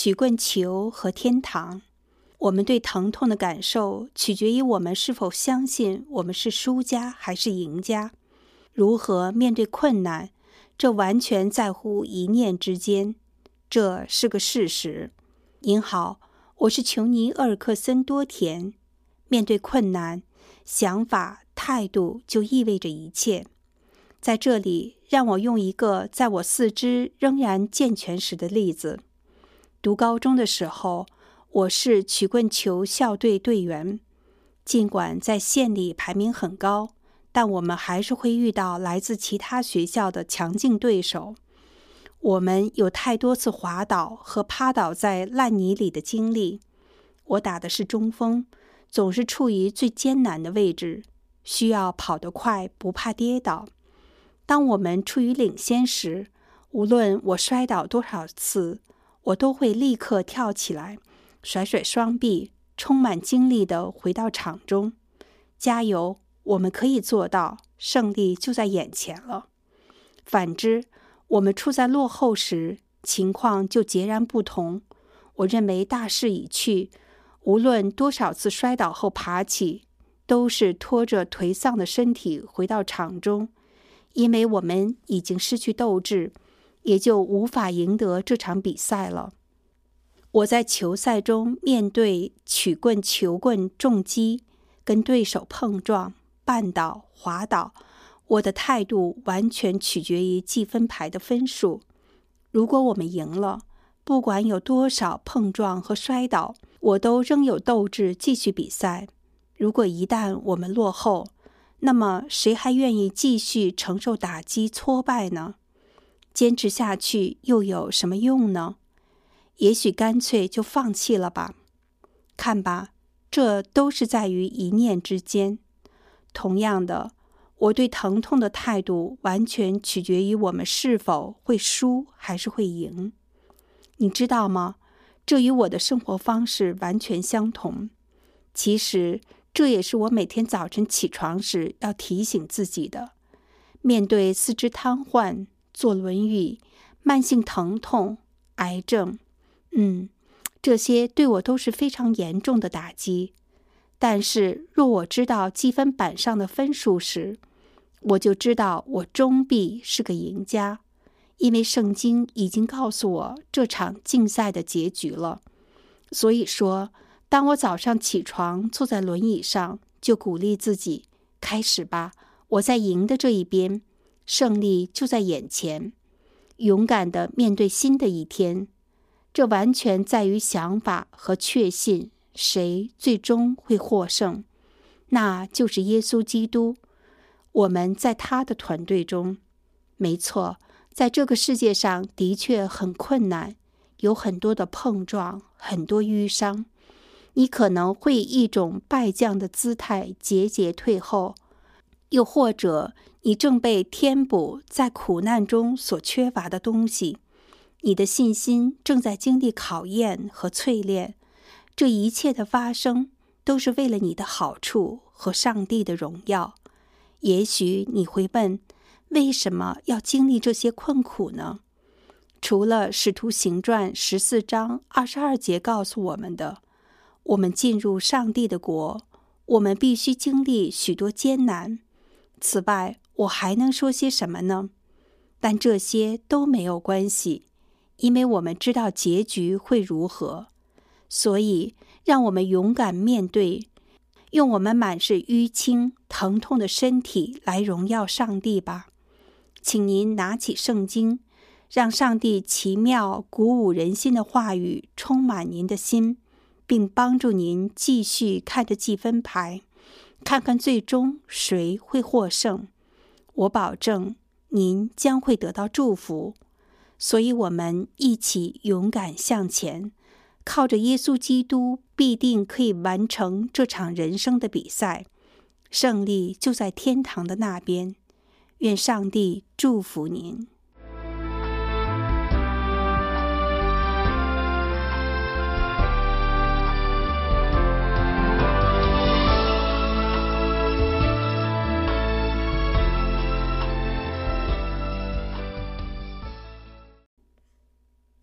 曲棍球和天堂。我们对疼痛的感受取决于我们是否相信我们是输家还是赢家。如何面对困难，这完全在乎一念之间，这是个事实。您好，我是琼尼·厄尔克森多田。面对困难，想法、态度就意味着一切。在这里，让我用一个在我四肢仍然健全时的例子。读高中的时候，我是曲棍球校队队员。尽管在县里排名很高，但我们还是会遇到来自其他学校的强劲对手。我们有太多次滑倒和趴倒在烂泥里的经历。我打的是中锋，总是处于最艰难的位置，需要跑得快，不怕跌倒。当我们处于领先时，无论我摔倒多少次，我都会立刻跳起来，甩甩双臂，充满精力地回到场中。加油，我们可以做到，胜利就在眼前了。反之，我们处在落后时，情况就截然不同。我认为大势已去，无论多少次摔倒后爬起，都是拖着颓丧的身体回到场中，因为我们已经失去斗志，也就无法赢得这场比赛了。我在球赛中面对曲棍球棍重击，跟对手碰撞、绊倒、滑倒，我的态度完全取决于计分牌的分数。如果我们赢了，不管有多少碰撞和摔倒，我都仍有斗志继续比赛。如果一旦我们落后，那么谁还愿意继续承受打击挫败呢？坚持下去又有什么用呢？也许干脆就放弃了吧。看吧，这都是在于一念之间。同样的，我对疼痛的态度完全取决于我们是否会输还是会赢。你知道吗？这与我的生活方式完全相同。其实，这也是我每天早晨起床时要提醒自己的。面对四肢瘫痪、坐轮椅、慢性疼痛、癌症，这些对我都是非常严重的打击。但是，若我知道积分板上的分数时，我就知道我终必是个赢家，因为圣经已经告诉我这场竞赛的结局了。所以说，当我早上起床坐在轮椅上，就鼓励自己，开始吧，我在赢的这一边，胜利就在眼前。勇敢地面对新的一天，这完全在于想法和确信谁最终会获胜，那就是耶稣基督。我们在他的团队中。没错，在这个世界上的确很困难，有很多的碰撞，很多淤伤。你可能会以一种败将的姿态节节退后，又或者你正被填补在苦难中所缺乏的东西。你的信心正在经历考验和淬炼，这一切的发生都是为了你的好处和上帝的荣耀。也许你会问，为什么要经历这些困苦呢？除了使徒行传14章22节告诉我们的，我们进入上帝的国，我们必须经历许多艰难。此外，我还能说些什么呢？但这些都没有关系，因为我们知道结局会如何。所以，让我们勇敢面对，用我们满是淤青、疼痛的身体来荣耀上帝吧。请您拿起圣经，让上帝奇妙、鼓舞人心的话语充满您的心，并帮助您继续看着计分牌，看看最终谁会获胜。我保证，您将会得到祝福。所以我们一起勇敢向前，靠着耶稣基督，必定可以完成这场人生的比赛。胜利就在天堂的那边。愿上帝祝福您。